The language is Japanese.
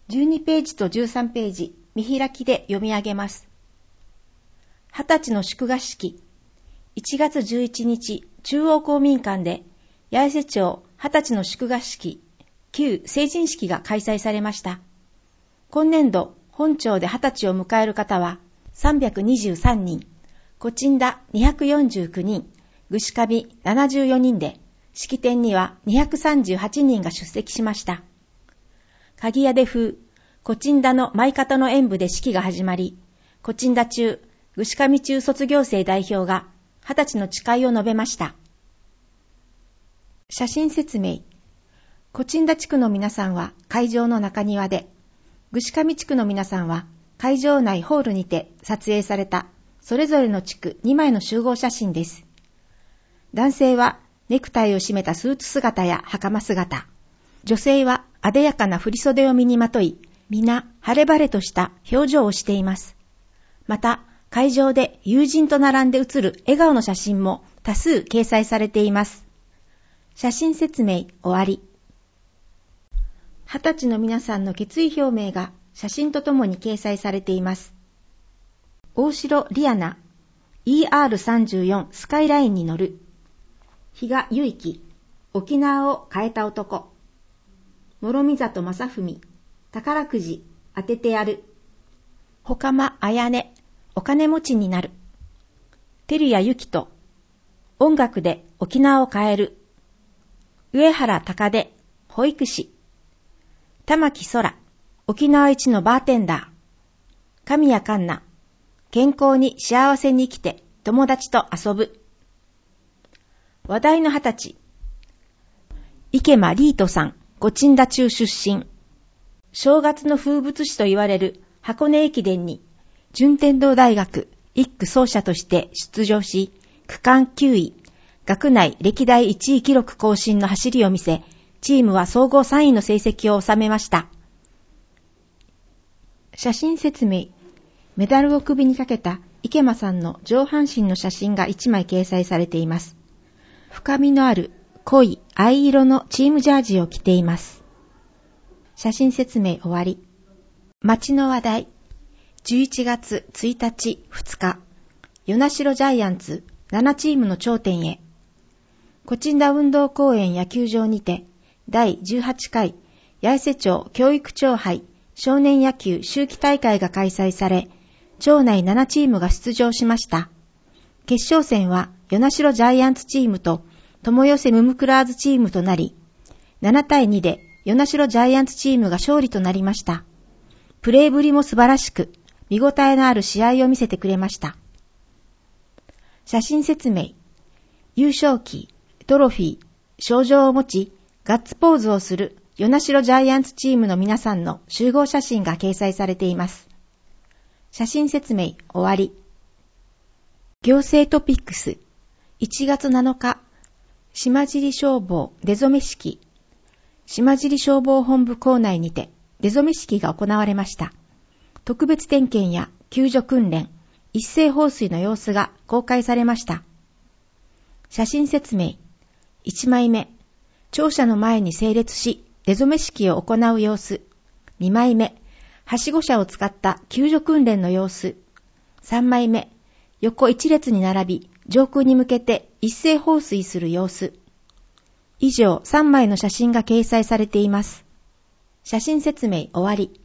12ページと13ページ、見開きで読み上げます。20歳の祝賀式。1月11日、中央公民館で、八重瀬町20歳の祝賀式、旧成人式が開催されました。今年度、本町で20歳を迎える方は323人、コチンダ249人、ぐしかび74人で、式典には238人が出席しました。鍵屋出風、コチンダの舞方の演舞で式が始まり、コチンダ中、ぐしかみ中卒業生代表が20歳の誓いを述べました。写真説明。コチンダ地区の皆さんは会場の中庭で、ぐしかみ地区の皆さんは会場内ホールにて撮影されたそれぞれの地区2枚の集合写真です。男性はネクタイを締めたスーツ姿や袴姿、女性はあでやかな振袖を身にまとい、皆晴れ晴れとした表情をしています。また、会場で友人と並んで写る笑顔の写真も多数掲載されています。写真説明終わり。20歳の皆さんの決意表明が写真とともに掲載されています。大城リアナ ER34 スカイラインに乗る。比嘉祐樹沖縄を変えた男。諸見里正文宝くじ当ててやる。ほかまあやねお金持ちになる。照屋ゆきと音楽で沖縄を変える。上原隆出保育士。玉木空沖縄一のバーテンダー。神谷環奈健康に幸せに生きて友達と遊ぶ。話題の20歳。池間リートさんコチンダ中出身。正月の風物詩と言われる箱根駅伝に順天堂大学1区走者として出場し、区間9位、学内歴代1位記録更新の走りを見せ、チームは総合3位の成績を収めました。写真説明。メダルを首にかけた池間さんの上半身の写真が1枚掲載されています。深みのある濃い藍色のチームジャージを着ています。写真説明終わり。街の話題。11月1日2日、与那城ジャイアンツ7チームの頂点へ。コチンダ運動公園野球場にて、第18回八重瀬町教育長杯少年野球秋季大会が開催され、町内7チームが出場しました。決勝戦は与那城ジャイアンツチームと友寄ムムクラーズチームとなり、7対2で与那城ジャイアンツチームが勝利となりました。プレーぶりも素晴らしく、見応えのある試合を見せてくれました。写真説明。優勝旗、トロフィー、賞状を持ち、ガッツポーズをする与那城ジャイアンツチームの皆さんの集合写真が掲載されています。写真説明終わり。行政トピックス。1月7日、島尻消防出初め式。島尻消防本部構内にて出初め式が行われました。特別点検や救助訓練、一斉放水の様子が公開されました。写真説明。1枚目、庁舎の前に整列し、出初め式を行う様子。2枚目、はしご車を使った救助訓練の様子。3枚目、横一列に並び、上空に向けて一斉放水する様子。以上3枚の写真が掲載されています。写真説明終わり。